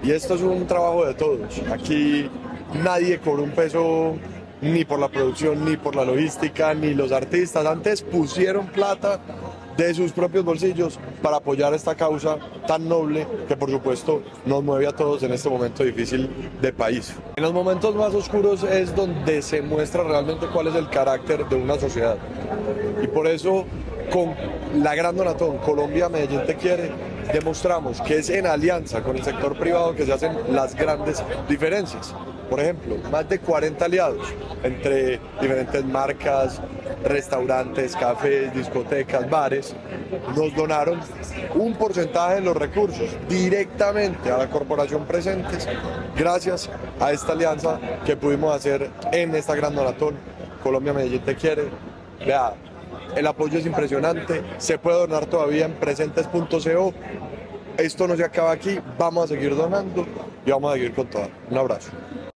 Y esto es un trabajo de todos. Aquí nadie cobró un peso ni por la producción, ni por la logística, ni los artistas. Antes pusieron plata de sus propios bolsillos para apoyar esta causa tan noble que por supuesto nos mueve a todos en este momento difícil de país. En los momentos más oscuros es donde se muestra realmente cuál es el carácter de una sociedad. Y por eso con la Gran Donatón Colombia Medellín Te Quiere demostramos que es en alianza con el sector privado que se hacen las grandes diferencias. Por ejemplo, más de 40 aliados entre diferentes marcas, restaurantes, cafés, discotecas, bares, nos donaron un porcentaje de los recursos directamente a la corporación Presentes gracias a esta alianza que pudimos hacer en esta Gran Maratón. Colombia Medellín Te Quiere. Vea, el apoyo es impresionante, se puede donar todavía en presentes.co. Esto no se acaba aquí, vamos a seguir donando y vamos a seguir con todo. Un abrazo.